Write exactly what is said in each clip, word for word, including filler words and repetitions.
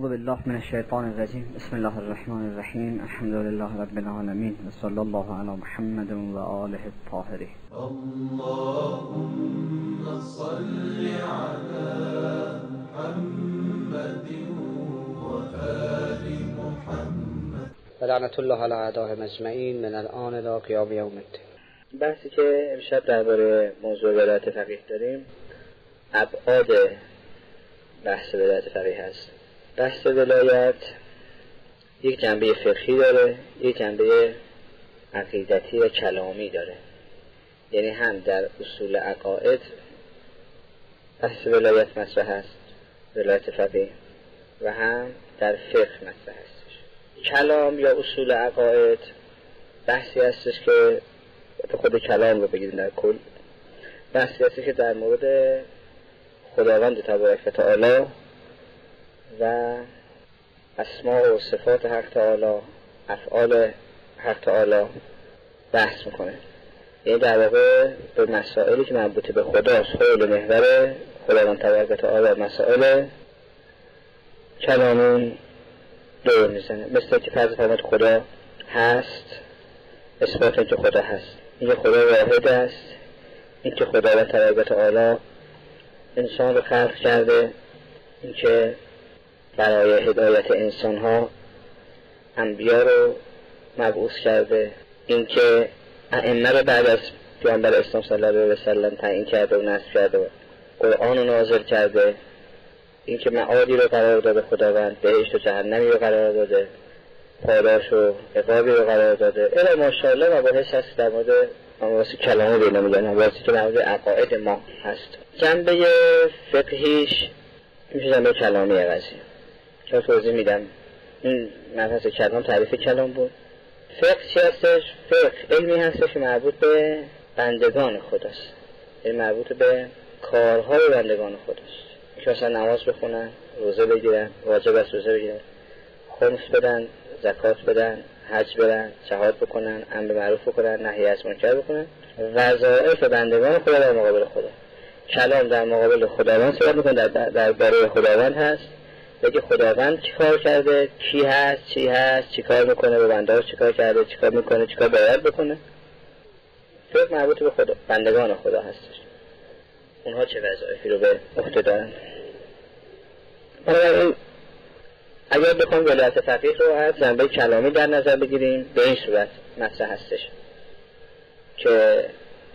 اعوذ بالله من الشیطان الرجیم. بسم الله الرحمن الرحیم. الحمد لله رب العالمین و صلی الله علی محمد و آله الطاهرین. اللهم صل علی محمد و آل محمد و لعنت الله علی اعدائهم اجمعین من الان الی قیام یوم الدین. بحثی که امشب درباره موضوع ولایت فقیه داریم ابعاد بحث ولایت فقیه هست. بحث ولایت یک جنبه فقهی داره، یک جنبه عقیدتی و کلامی داره. یعنی هم در اصول عقاید بحث ولایت مطرح هست، ولایت فقیه، و هم در فقه مطرح هستش. کلام یا اصول عقاید بحثی هستش که خود کلام رو بگیریم در کل، بحثی هستش که در مورد خداوند تبارک و تعالی و اسماء و صفات حق تعالی، افعال حق تعالی بحث میکنه. یعنی در واقع به مسائلی که مربوط به خداست، حول محور خداوند تبارک و تعالی، مسائل کلامی دور میزنه. مثل که فرض فرمود خدا هست، اثبات اینکه خدا هست، اینکه خدا واحد است، اینکه خداوند تبارک و تعالی انسان رو خلق کرده، اینکه برای هدایت انسان ها انبیا رو مبعوث کرده، اینکه ائمه رو بعد از پیامبر اسلام صلی الله علیه و سلم تعیین کرده و نصب کرده و قرآن رو نازل کرده، اینکه معادی رو قرار داده خداوند، بهشت و جهنمی رو قرار داده، پاداش و عقابی رو قرار داده. الا ماشاءالله مباحث هست در مورد مباحث کلامی بینا میگن، مباحثی که در مورد عقاید ما هست. جنبه فقهیش میشه جنبه کلامی قضیه که توضیح میدم. این مبحث کلام تعریف کلام بود. فقه چی هستش؟ فقه علمی هستش که مربوط به بندگان خداست، این مربوط به کارهای بندگان خداست. که مثلا نماز بخونن، روزه بگیرن، واجب است روزه بگیرن، خمس بدن، زکات بدن، حج برن، جهاد بکنن، امر به معروف بکنن، نهی از منکر بکنن. وظایف بندگان خدا در مقابل خدا. کلام در مقابل خداوند صحبت میکنه، در در برای خداوند هست، بگه خداوند چی کار کرده، کی هست، چی هست، چی کار میکنه، به بنده‌اش چی کار کرده، چی کار میکنه، چی کار باید بکنه. فقه مربوط به خدا، بندگان خدا هستش، اونها چه وظایفی رو به عهده دارن. بنابراین اگر بخوام ولایت فقیه رو از جنبه کلامی در نظر بگیریم، به این صورت مطرح هستش که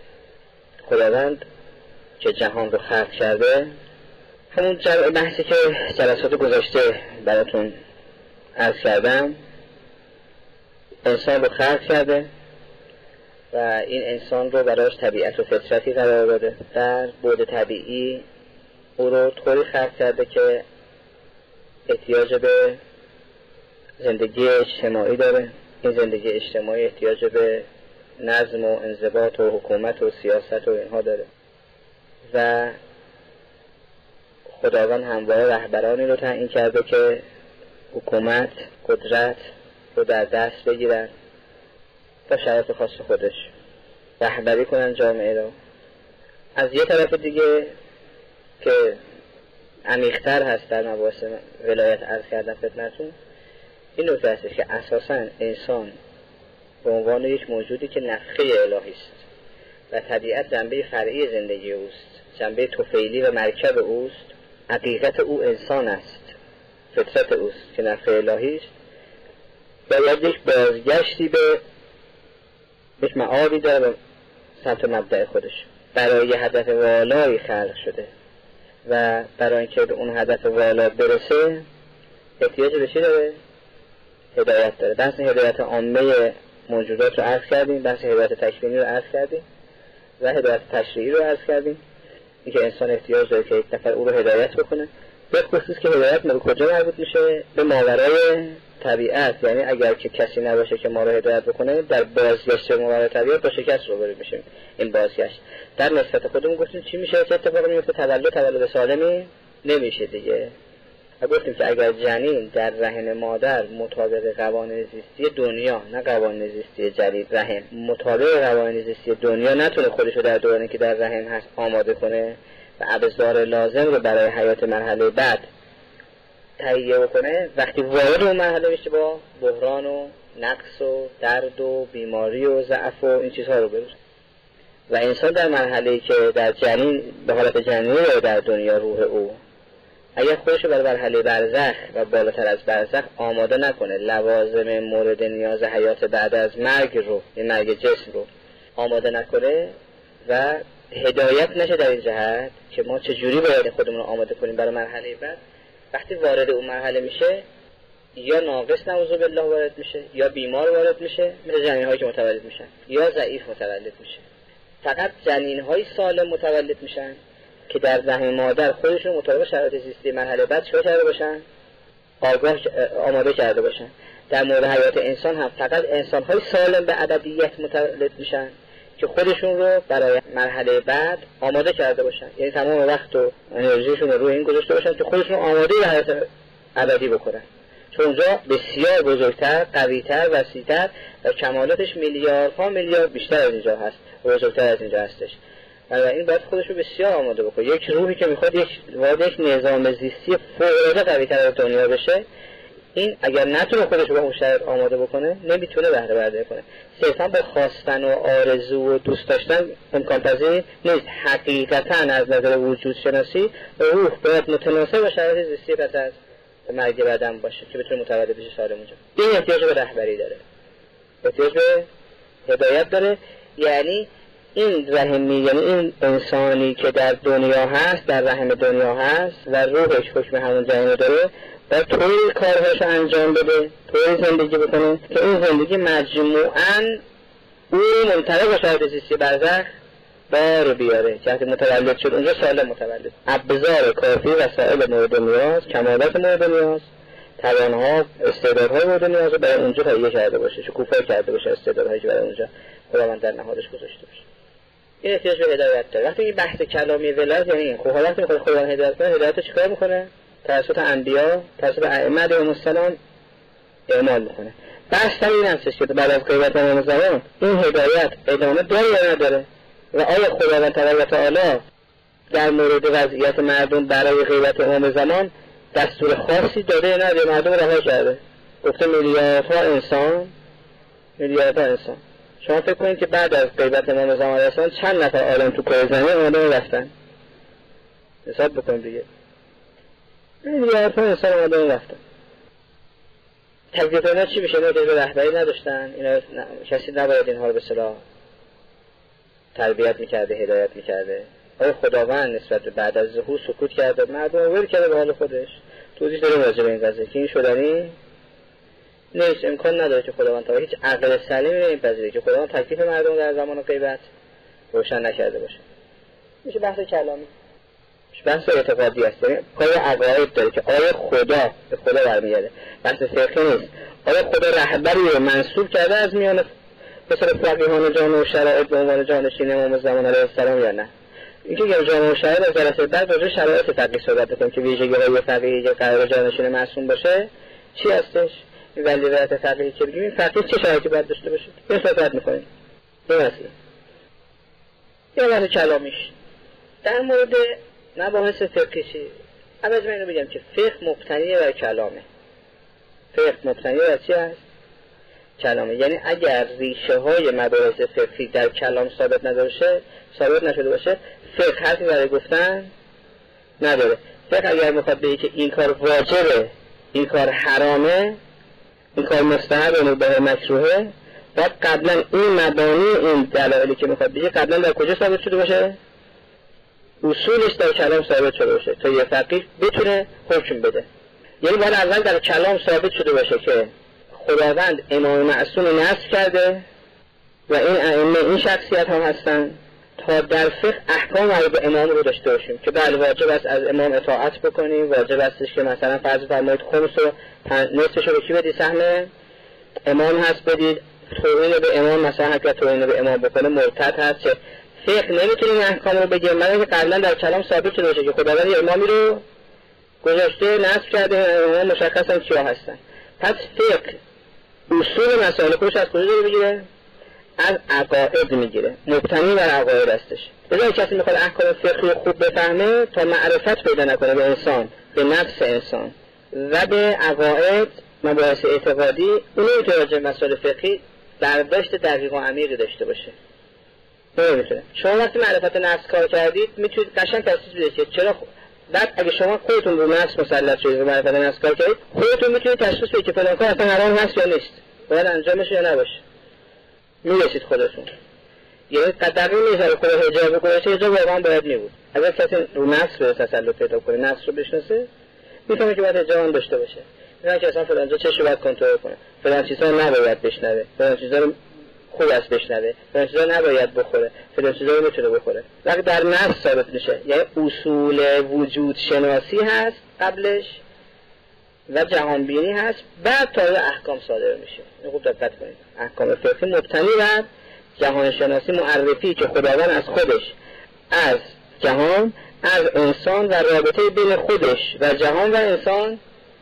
خداوند که جهان رو خلق کرده، همون بحثی که جلسات گذشته براتون عرض کردم، انسان رو خلق کرده و این انسان رو برایش طبیعت و فطرتی قرار داده. در بعد طبیعی او رو طوری خلق کرده که احتیاج به زندگی اجتماعی داره. این زندگی اجتماعی احتیاج به نظم و انضباط و حکومت و سیاست و اینها داره و خداوند همواره رهبرانی رو تعیین کرده که حکومت، قدرت رو در دست بگیرن با شرایط خاص خودش، رهبری کنن جامعه رو. از یه طرف دیگه که عمیق‌تر هست در مباحث ولایت عرض کردن خدمتتون، این نکته هستش که اساساً انسان به عنوان یک موجودی که نفخه الهی است و طبیعت جنبه فرعی زندگی اوست، جنبه طفیلی و مرکب اوست، حقیقت او انسان است، فطرت اوست که نفخه الهی است، باید یک بازگشتی به یک معادی داره سمت مبدأ خودش. برای هدف والایی خلق شده و برای اینکه به اون هدف والا برسه احتیاج به چی داره؟ هدایت داره. بحث هدایت عامه موجودات رو عرض کردیم، بحث هدایت تکوینی رو عرض کردیم و هدایت تشریعی رو عرض کردیم. اینکه انسان احتیاج داره که یک نفر او رو هدایت بکنه. به خصوص که هدایت به کجا مربوط میشه؟ به ماورای طبیعت. یعنی اگر که کسی نباشه که ما رو هدایت بکنه، در بازگشت ماورای طبیعت با شکست روبرو میشیم. این بازگشت در نسبت خودمون گفتیم چی میشه؟ چه اتفاقی میفته؟ تولد تولد سالمی نمیشه دیگه. و گفتیم که اگر جنین در رحم مادر مطابق قوانین زیستی دنیا، نه قوانین زیستی جدید، رحم مطابق قوانین زیستی دنیا نتونه خودشو در دورانی که در رحم هست آماده کنه و ابزار لازم رو برای حیات مرحله بعد تهیه بکنه، وقتی وارد اون مرحله میشه با بحران و نقص و درد و بیماری و ضعف و این چیزها رو بروزه. و انسان در مرحله‌ای که در جنین به حالت جنینی یا در دنیا روح او اگر خودش رو برای مرحله برزخ و بالاتر از برزخ آماده نکنه، لوازم مورد نیاز حیات بعد از مرگ رو، این مرگ جسم رو آماده نکنه و هدایت نشه در این جهت که ما چجوری باید خودمون رو آماده کنیم برای مرحله بعد، وقتی وارد اون مرحله میشه یا ناقص نعوذ بالله وارد میشه یا بیمار وارد میشه، مثل جنین‌هایی که متولد میشن، یا ضعیف متولد میشه. فقط جنین‌های سالم متولد میشن که در رحم مادر خودشون مطابق شرایط زیستی مرحله بعد چه کرده باشن؟ آگاه آماده کرده باشن. در مورد حیات انسان هم فقط انسان‌های سالم به ابدیت متولد میشن که خودشون رو برای مرحله بعد آماده کرده باشن، یعنی تمام وقت و انرژیشون رو روی این گذاشته باشن که خودشون رو آماده به حیات ابدی بکنن، چون اونجا بسیار بزرگتر، قوی‌تر، وسیع‌تر و کمالاتش میلیاردها میلیارد بیشتر از اینجا هست، بزرگتر از اینجا هستش. بنابراین باید خودش رو بسیار آماده بکنه. یک روحی که میخواد یک وارد یک نظام زیستی فوق‌العاده قوی‌تر از دنیا بشه، این اگر نتونه خودش رو به اون شرایط آماده بکنه نمیتونه بهره برداری کنه. صرفا با خواستن و آرزو و دوست داشتن امکان پذیر نیست. حقیقتا از نظر وجود شناسی روح باید متناسب با شرایط زیستی پس از مرگ بعدم باشه که بتونه متولد بشه سالم اونجا. این احتیاج به رهبری داره، احتیاج به هدایت داره. یعنی این رحمی، یعنی این انسانی که در دنیا هست، در رحم دنیا هست و روحش حکم همون جنین داره، باید طوری کارهاش انجام بده، طوری زندگی بکنه که این زندگی مجموعاً او منطبق با شرایط زیستی برزخ بار بیاره که وقتی متولد شد اونجا سالم متولد، ابزار کافی، وسایل مورد نیاز، کمالات مورد نیاز، توانها، استعدادهای مورد نیاز رو برای اونجا تهیه کرده باشه، شکوفا کرده باشه استعدادهایی که برای اونجا خداوند در نهادش گذاشته باشه. این احتیاج به هدایت داره. وقتی این بحث کلامی ولایت یعنی این، خب حالا وقتی میخواد خداوند هدایت کنه، هدایت رو چیکار میکنه؟ توسط انبیا، توسط ائمه علیهم السلام اعمال میکنه. بحث این هستش که بعد از غیبت امام زمان این هدایت ادامه داره یا نداره و آیا خداوند تبارک و تعالی در مورد وضعیت مردم برای غیبت امام زمان دستور خاصی داده یا نه؟ مردم رها کرده، گفته میلیاردها انسان میلیاردها انسان. شما فکر کنید که بعد از غیبت امام زمان رسان چند نفر عالم تو کره زمین اومدن رفتن؟ حساب بکنید دیگه. میلیاردها انسان اومدن رفتن. تکلیف اینا چی میشه؟ اینا که رهبری نداشتن، اینا کسی نباید اینها رو به اصطلاح تربیت میکرده، هدایت میکرده. آیا خداوند نسبت به بعد از ظهور سکوت کرده، مردم رو ول کرده به حال خودش؟ توضیح داریم راجع به این قضیه که این شدنی نیست. امکان نداره که خداوند تا هیچ عقل سلیمی نمیپذیره که خداوند تکلیف مردم در زمان غیبت روشن نکرده باشه. میشه بحث کلامی، میشه بحث اعتقادی است، یعنی پای عقاید داره که آیا خدا به خدا برمیگرده. بحث فقهی نیست. آیا خدا رهبری رو منصوب کرده از میان مثلا فقیهان جامع و شرایط به عنوان جانشین امام زمان علیه السلام یا نه؟ اینکه اگر جامع و شرایط از جلسه بعد راجع شرایط فقهی صحبت بکنیم که ویژگی‌های فقهی که قرار جانشین معصوم باشه چی هستش؟ این ولایت فقهی که بگیم این فقیه چه شرایطی باید داشته باشه؟ این صحبت می‌کنیم. این اصله. یا بحث کلامیش در مورد مباحث فقهی چی؟ اول من اینو بگم که فقه مبتنی بر کلامه. فقه مبتنی بر چی هست؟ کلامه. یعنی اگر ریشه های مباحث فقهی در کلام ثابت نداره، ثابت نشده باشه، فقه حرفی برای گفتن نداره. فقه اگر میخواد بگه که این کار واجبه، این کار حرامه، این کار مستحبه، مباح، مکروهه، باید قبلا این مبانی، این دلایلی که میخواد بگه قبلا در کجا ثابت شده باشه؟ اصولش در کلام ثابت شده باشه تا یه فقیه بتونه حکم بده. یعنی باید اول در کلام ثابت شده باشه که خداوند امام معصوم نصب کرده و این ائمه این شخصیت هم هستن، تا در فقه احکام مربوط به امام رو داشته باشیم که بله واجب است از امام اطاعت بکنیم، واجب استش که مثلا فرض فرمایید خمس رو نصفش رو به کی بدید؟ سهم امام هست بدید. توهین به امام مثلا اگر توهین به امام بکنه مرتد هست. که فقه نمیتونه این احکام رو بگه مگر اینکه قبلا در کلام ثابت شده باشه که خداوند امامی رو گذاشته نصب کرده، امام مشخصا کیا هستن. پس فقه اصول مسائل خودش از کجا داره بگیره؟ از عقاید میگیره، مبتنی بر عقاید هستش. لذا کسی میخواد احکام فقهی خوب بفهمه تا معرفت پیدا نکنه به انسان، به نفس انسان، و به عقاید مباحث اعتقادی اون نمیتونه مسائل فقهی برداشت دقیق و عمیقی داشته باشه. نمیتونه. شما وقتی معرفت نفس کار کردید میتونید قشنگ تشخیص بدید که چرا خ... بعد اگه شما خودتون رو نفس مسلط شدید و معرفت نفس کار کردید خودتون میتونید تشخیص بدید که فلان کار اصلا حرام هست یا نیست، باید انجامش یا نباشه. میرسید خودتون. یعنی دقیق نیست اگه خود حجاب بکنه چه حجاب واقعا باید میبود. اگر کسی رو نفس به تسلط پیدا کنه، نفس رو بشناسه، میفهمه که باید حجاب داشته باشه. نه که اصلا فلان جا چشو باید کنترل کنه، فلان چیزا نباید بشنوه، فلان چیزا رو خوب است بشنوه، فلان چیزا نباید بخوره، فلان چیزا رو میتونه بخوره. وقتی در نفس ثابت میشه، یعنی اصول وجود شناسی هست قبلش و جهان بینی هست، بعد تازه احکام صادر میشه. این خوب دقت کنید. احکام فقهی مبتنی بر جهان شناسی، معرفی که خداوند از خودش، از جهان، از انسان و رابطه بین خودش و جهان و انسان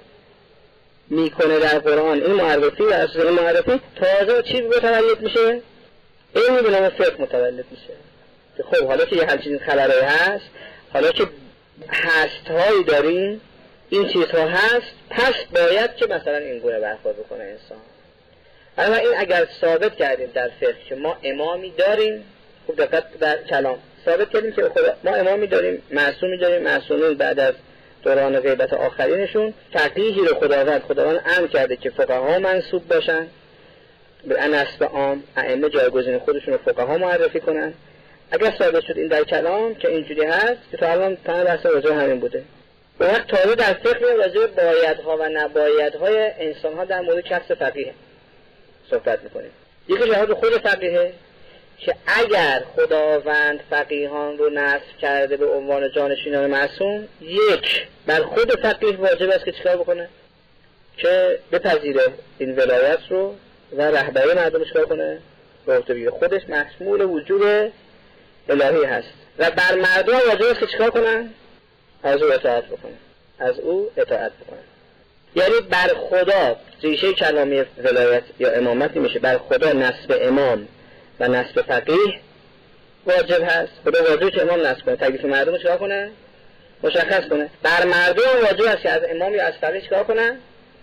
میکنه در قرآن. این معرفی و اساس این معرفی تازه چی متولد میشه؟ این به نام فقه متولد میشه. خب حالا که یه همچین خبرهایی هست، حالا که هستهایی داریم، این چیزها هست، پس باید که مثلا این گونه برخورد بکنه انسان. اما این اگر ثابت کردیم در فقه که ما امامی داریم، خوب دقت در کلام ثابت کردیم که خدا ما امامی داریم، معصومی داریم، معصومین بعد از دوران غیبت آخرینشون فقیهی رو خداوند خداوند امر کرده که فقها منصوب باشن، به نسب عام ائمه جایگزین خودشون رو فقها معرفی کنن. اگر ثابت شد این در کلام که اینجوری هست که تا الان تمام بحث راجع همین بوده، به وقت تازه در فقه راجع بایدها و نبایدهای انسان‌ها در مورد کسب فقیه صحبت می‌کنیم. یکی جهاد خود فقیه که اگر خداوند فقیهان رو نصب کرده به عنوان جانشینان معصوم، یک بر خود فقیه واجب است که چیکار بکنه؟ که بپذیره این ولایت رو و رهبری مردم چیکار کنه؟ به عهده بگیره. خودش مشمول وجود الهی هست و بر مردم واجب است که چیکار کنن؟ از او اطاعت بکنن. از او اطاعت بکنن. یعنی بر خدا ریشه کلامی ولایت یا امامت نمیشه، بر خدا نصب امام و نصب فقیه واجب هست. خدا واجب که امام نصب کنه، تکلیف مردم رو چیکار کنه؟ مشخص کنه. بر مردم واجب است که از امام یا از فقیه چیکار کنن؟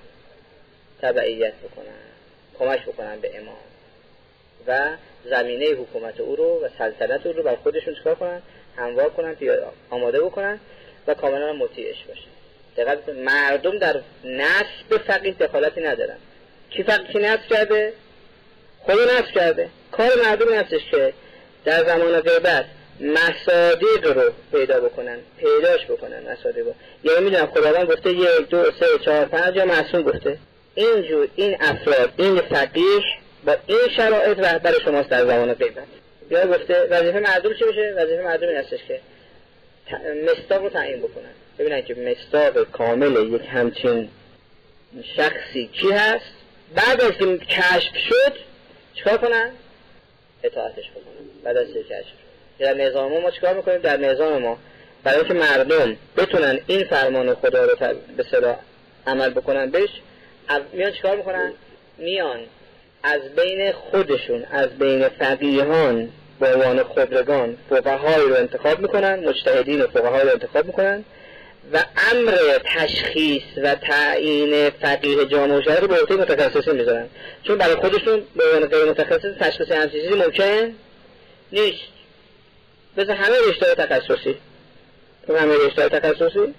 تبعیت بکنن، کمک بکنن به امام و زمینه حکومت او رو و سلطنت او رو بر خودشون چیکار کنن؟ هموار کنن، آماده بکنن و کاملا مطیعش باشن. دقیق مردم در نصب فقیه دخالتی ندارن. کی فقیه نصب کرده؟ خود نصب کرده. کار مردم هستش که در زمان غیبت مصادیق رو پیدا بکنن، پیداش بکنن مصادیق رو. یعنی میدونم خداوند گفته یک دو سه چهار پنج یا معصوم گفته. اینجور این افراد، این فقیه با این شرایط رهبر شماست در زمان غیبت. یا گفته وظیفه مردم چی میشه؟ وظیفه مردم این هستش که مصداق رو تعیین بکنن. ببینن که مصداق کامل یک همچین شخصی کی هست، بعد از که کشف شد چیکار کنن؟ اطاعتش بکنن. بعد از که کشف شد در نظام ما چیکار میکنیم؟ در نظام ما برای اینکه مردم بتونن این فرمان خدا رو به صلاح عمل بکنن بهش، میان چیکار میکنن؟ میان از بین خودشون، از بین فقیهان به عنوان خبرگان فقهای رو انتخاب میکنن، مجتهدین فقهای رو انتخاب میکنن و امر تشخیص و تعیین فقیه جامع شرعی رو به عهده متخصصین میذارن. چون برای خودشون به عنوان غیر متخصص تشخیص همچین چیزی ممکن نیست. مثل همه رشته‌های تخصصی، همه رشته‌های تخصصی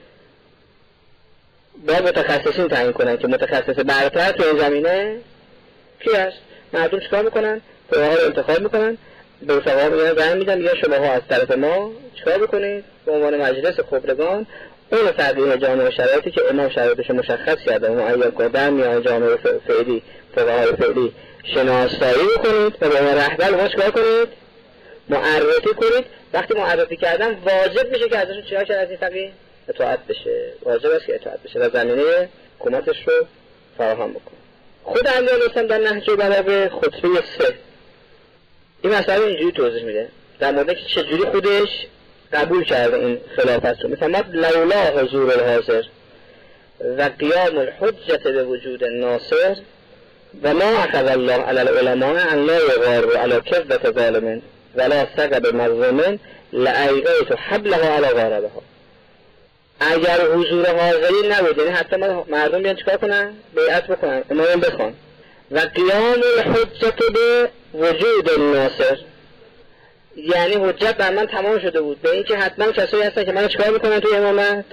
باید متخصصین تعیین کنن که متخصص برتر تو این زمینه کی هست. مردم چیکار میکنن؟ فقها رو انتخاب میکنن، به فقها میگن رأی میدن، میگن شماها از طرف ما چیکار بکنید؟ به عنوان مجلس خبرگان اون فقیه جامعه شرایطی که امام شرایطش مشخص کرده و معین کنه در میان جامعه فعلی فقهای فعلی شناسایی بکنید و به عنوان رهبر ما چیکار کنید؟ معرفی کنید. وقتی معرفی کردن واجب میشه که ازشون چیکار کنه؟ از این فقیه اطاعت بشه. واجب است که اطاعت بشه و زمینه حکومتش رو فراهم بکنه. خود علی علیه السلام در نهج البلاغه خطبه سه این مسئله اینجوری توضیح میده در مورد که چجوری خودش قبول کرده این خلافت رو. میفهمد لولا حضور الحاضر و قیام الحجت به وجود ناصر و ما اخذ الله علی العلماء ان لا یغاروا علی کذبة ظالم ولا ثقب مظلوم لایقیت حبلها علی غاربها. اگر حضور حاضری نبود، یعنی حتی مردم بیان چیکار کنن؟ بیعت بکنن، امام بخوان. و قیام الحجت به وجود الناصر، یعنی حجت بر من تمام شده بود به اینکه حتما کسایی هستن که منو چیکار میکنن توی امامت؟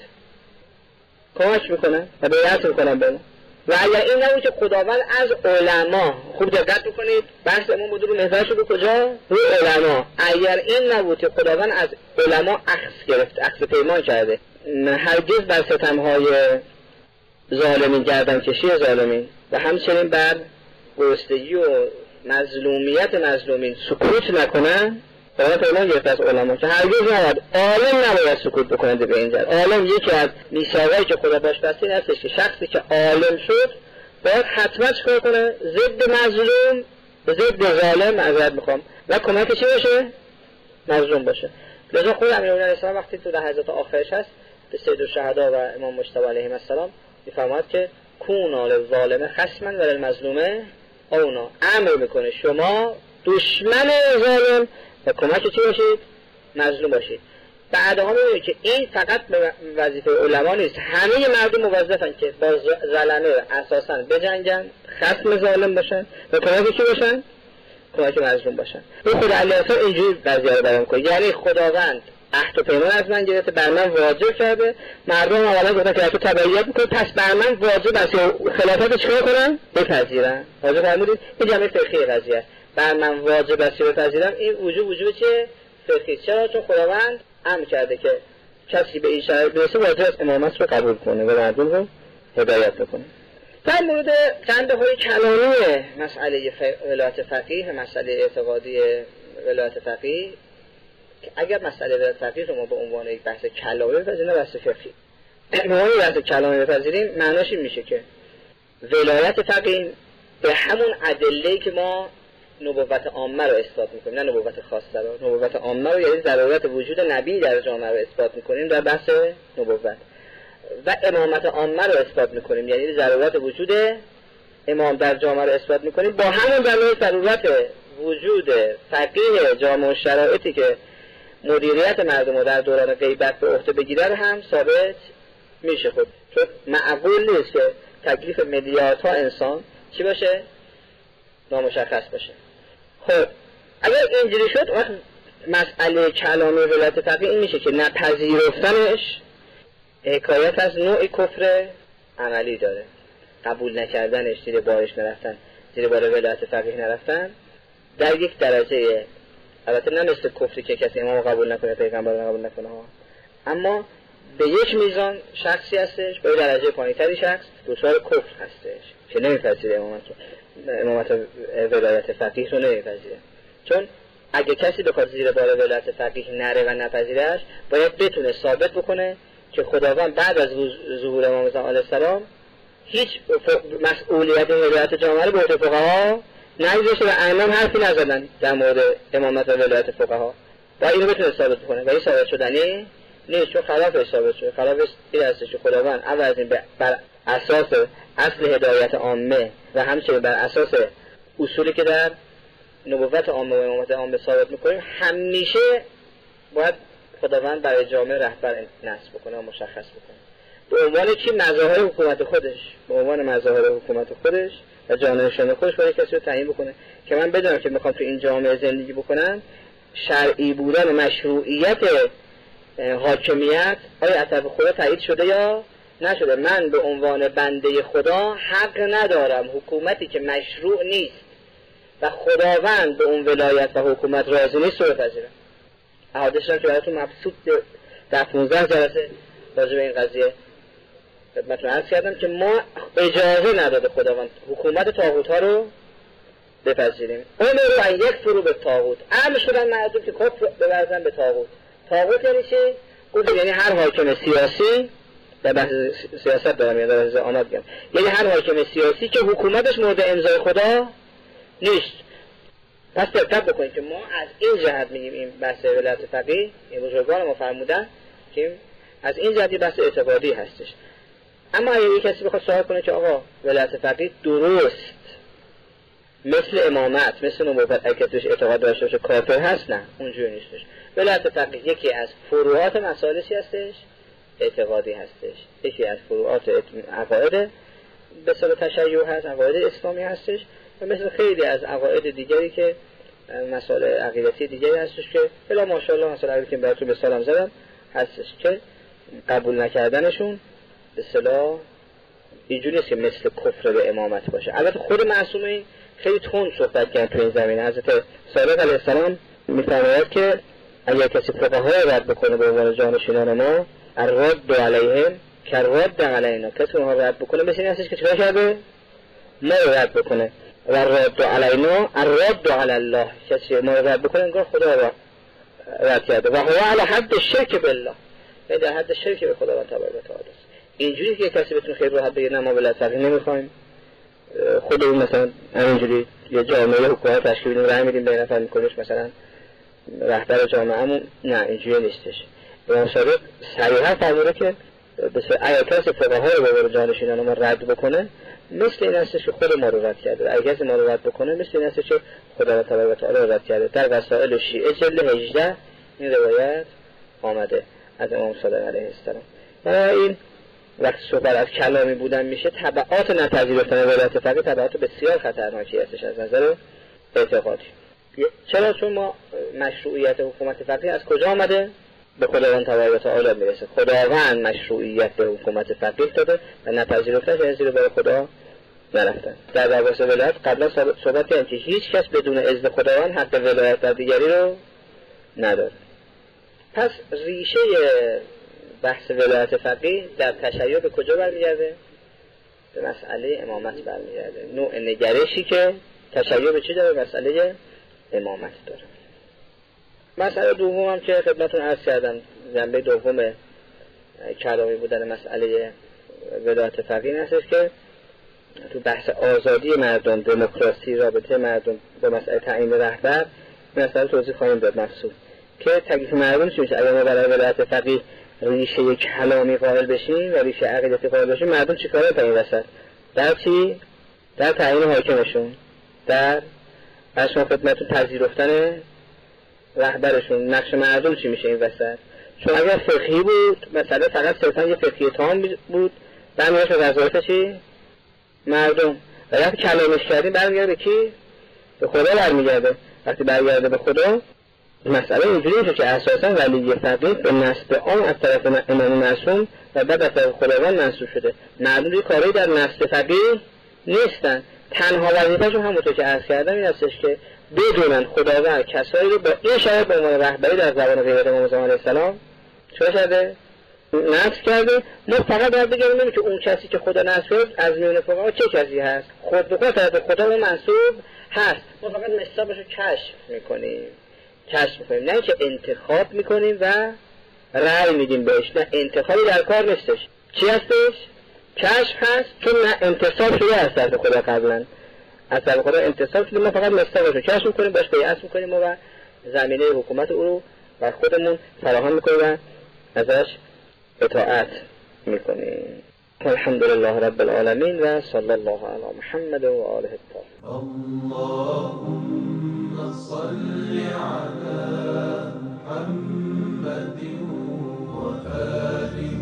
کمک میکنن و بیعت میکنن به من. و اگر این نبود که خداوند از علما، خوب دقت بکنید بحث امام بود رو محور شده کجا؟ روی علما. اگر این نبود که خداوند از علما اخذ گرفت، اخذ پیمان کرده، هرگز بر ستمهای ظالمین گردن کشی ظالمین و همچنین بر گرسنگی و مظلومیت مظلومین سکوت نکنن، خداوند پیمان گرفت از علما که هرگز نباید عالم نباید سکوت بکنه به این جهت. عالم یکی از میثاقایی که خدا باش بسته این هستش که شخصی که عالم شد باید حتما چیکار کنه؟ ضد مظلوم، ضد ظالم معذرت میخوام و کمک چی باشه؟ مظلوم باشه. لذا خود امیرالمومنین علیه السلام وقتی تو لحظات آخرش هست به سید الشهدا و امام مجتبی علیهم السلام میفرماد که کونا للظالم خصما و للمظلوم اونا، امر میکنه شما دشمن ظالم و کمک چی باشید؟ مظلوم باشید. بعدها میبینید که این فقط وظیفه علما نیست، همه مردم موظفن که با ظلمه اساسا بجنگن، خصم ظالم باشن و کمک چی باشن؟ کمک مظلوم باشن. این خود علی اصلا اینجور قضیه رو بیان کنه، یعنی خداوند عهد و پیمان از من گرفته، بر من واجب کرده، مردم اولا گفتن که تو تبعیت میکنه، پس بر من واجب است خلافت چیکار کنن؟ بپذیرن. واجب فرمودید این جمعه فقهی قضیه است. بر من واجب است بپذیرم، این وجوب وجوب چیه؟ فقهی. چرا؟ چون خداوند امر کرده که کسی به این شرایط برسه واجب است امامت رو قبول کنه و مردم رو هدایت بکنه. در مورد جنبه های کلامی مسئله ولایت فقیه، مسئله اعتقادی ولایت فقیه، اگر مسئله ولایت فقیه رو ما به عنوان یک بحث کلامی بپذیریم نه بحث فقهی، به عنوان بحث کلامی بپذیریم معناش این میشه که ولایت فقیه به همون ادله‌ای که ما نبوت عامه رو اثبات میکنیم، نه نبوت خاصه رو، نبوت عامه رو یعنی ضرورت وجود نبی در جامعه رو اثبات میکنیم در بحث نبوت، و امامت عامه رو اثبات میکنیم یعنی ضرورت وجود امام در جامعه رو اثبات میکنیم، با همون دلیل ضرورت وجود فقیه جامعه و شرایطی که مدیریت مردم رو در دوران غیبت به عهده بگیره هم ثابت میشه. خود چون معقول نیست که تکلیف میلیاردها انسان چی باشه؟ نامشخص باشه. خب اگر اینجوری شد وقت مسئله کلامی ولایت فقیه این میشه که نپذیرفتنش حکایت از نوع کفر عملی داره، قبول نکردنش، زیر بارش نرفتن، زیر بار ولایت فقیه نرفتن در یک درجه، البته نه مثل کفری که کسی امام قبول نکنه پیغمبر قبول نکنه ها، اما به یک میزان شخصی هستش با درجه پایین‌تری شخص دچار کفر هستش که نمیپذیره امامت امامت ولایت فقیه رو نمیپذیره. چون اگه کسی بخواد زیر بار ولایت فقیه نره و نپذیرش باید بتونه ثابت بکنه که خداوند بعد از ظهور امام زمان علیه السلام هیچ مسئولیت هدایت جامعه رو به عهده فقها نگذاشته و ائمه حرفی نزدن در مورد امامت و ولایت فقها و اینو بتونه ثابت بکنه و این ثابت شدنی نیست، چون خلافش ثابت شده. خلافش این هستش که خداوند اول از این بر اساس اصل هدایت عامه و همچنین بر اساس اصولی که در نبوت عامه و امامت عامه ثابت میکنیم همیشه باید خداوند برای جامعه رهبر نصب بکنه و مشخص بکنه به عنوان چی؟ مظاهر حکومت خودش، به عنوان مظاهر حکومت خودش و جانشین خودش باید کسی رو تعیین بکنه که من بدونم که میخوام تو این جامعه زندگی بکنم شرعی بودن و مشروعیت حاکمیت آیا از طرف خدا تایید شده یا نشده. من به عنوان بنده خدا حق ندارم حکومتی که مشروع نیست و خداوند به اون ولایت و حکومت راضی نیست رو بپذیرم. احادیث رو که براتون مبسوط در پانزده جلسه راجع به این قضیه خدمتتون عرض کردم که ما اجازه نداده خداوند حکومت طاغوت ها رو بپذیریم. اون رو ان یک فرو به طاغوت امر شدن مردم که کفر بورزن به طاغوت. طاغوت یعنی چی؟ گفت یعنی هر حاکم سیاسی، در بحث سیاست دارم یا در آنات بگم، یعنی هر حاکم سیاسی که حکومتش مورد امضای خدا نیست. پس دقت بکنید که ما از این جهت میگیم این بحث ولایت فقیه، این بزرگان ما فرمودن که از این جهت بحث اعتقادی هستش. اما اگه یک کسی بخواد سوال کنه که آقا ولایت فقیه درست مثل امامت مثل نبوت اگه توش اعتقاد داشته باشه کافر هست، نه اونجوری نیستش. ولایت فقیه یکی از فروعات مسائلی هستش اعتقادی هستش، یکی از فروعات عقاید به اصطلاح تشیع هست، عقاید اسلامی هستش و مثل خیلی از عقاید دیگری که مسائل عقیدتی دیگری هستش که الا ماشاءالله مثلا اگه که براتون به سلام زدم هستش که قبول نکردنشون به اصطلاح اینجوری نیست که مثل کفر به امامت باشه. البته خود معصومه خیلی تند صحبت کردن تو این زمینه. حضرت صادق علیه السلام میفرماید که اگر کسی فقها رو رد بکنه به عنوان جانشینان ما، الرد علیهم کرد علینا، کسی اونها رو رد بکنه مثل این هستش که چرا کرده؟ ما رو رد بکنه. و الرد علینا الرد علی الله، کسی ما رو رد بکنه انگار خدا رو رد کرده. و هو علی حد شرک بالله، یعنی در حد شرک به خداوند تبارک و تعالی است. اینجوری که کسی بتونه خیلی راحت بگه نه ما ولایت فقیه نمیخوایم، خودمون مثلا همینجوری یه جامعه حکومت تشکیل میدیم رای میدیم به نفر میکنیش مثلا رهبر جامعه‌مون، نه اینجوری نیستش. امام صادق صریحا فرموده که اگر کسی فقها رو به عنوان جانشینان ما رد بکنه مثل این هستش که خود ما رو رد کرده. اگر کسی ما رو رد بکنه مثل این هستش که خدا تبارک و تعالی رو رد کرده. در وسائل شیعه جلد هجده این روایت آمده از امام صادق علیه السلام. و این وقتی صحبت از کلامی بودن میشه، تبعات نپذیرفتن ولایت فقیه تبعات بسیار خطرناکی هستش از نظر اعتقادی. چرا؟ چون ما مشروعیت حکومت فقیه از کجا آمده؟ به خداوند تبارک و تعالی میرسه. خداوند مشروعیت به حکومت فقیه داده و نپذیرفتن یعنی زیر بار خدا نرفتن. در بحث ولایت قبلا صحبت کردیم که هیچ کس بدون اذن خداوند حق ولایت بر دیگری رو نداره. پس ریشه بحث ولایت فقیه در تشیع به کجا برمیگرده؟ به مسئله امامت برمیگرده. نوع نگرشی که تشیع به چی داره؟ مسئله امامت داره. مسئله دوم هم که خدمتتون عرض کردم، جنبه دوم کلامی بودن مسئله ولایت فقیه هستش که تو بحث آزادی مردم، دموکراسی، رابطه مردم با مسئله تعیین رهبر مسئله توضیح خواهیم داد مفصول که تکلیف مردم چی میشه. اگر ما برای ولایت فقیه ریشه کلامی قائل بشیم و ریشه عقیدتی قائل بشیم، مردم چیکار میکنن این وسط؟ در چی؟ در تعیین حاکمشون، در اشما خدمتتون پذیرفتن رهبرشون. نقش مردم چی میشه این وسط؟ چون اگر فقهی بود مثلا فقط صرفا یه فقهی تام بود برمیگرد به وظایف چی؟ مردم. و وقتی کلامش کردیم برمیگرده به کی؟ به خدا برمیگرده. وقتی برگرده به خدا مسئله اینجوری میشه که اساسا ولی فقیه به نسب عام از طرف امام معصوم و بعد از طرف خداوند منصوب شده. مردم دیگه کاری در نسب فقیه نیستن. تنها وظیفه‌شون همونطور که عرض کردم این هستش که بدونن خداوند کسایی رو با این شرط به عنوان رهبری در زبان غیرت امام زمان علیه السلام چه کرده؟ نصب کرده. ما فقط باید بگیم که اون کسی که خدا نصب کرد از میون فقها چه کسی هست؟ خود به خود طرف خدا اون منصوب هست. ما فقط نسبش رو کشف میکنیم. کشف میکنیم، نه که انتخاب میکنیم و رأی میدیم بهش. نه، انتخابی در کار نیستش. چی هستش؟ کشف هست، چون نه انتصاب شده از طرف خدا قبلا. از طرف خدا انتصاب شده، ما فقط نسبش رو کشف میکنیم، باش بیعت میکنیم و زمینه حکومت او رو و خودمون فراهم میکنیم و ازش اطاعت میکنیم. الحمدلله رب العالمین و صلی الله علی محمد و آله الطاهرین. اللهم صل على محمد و آل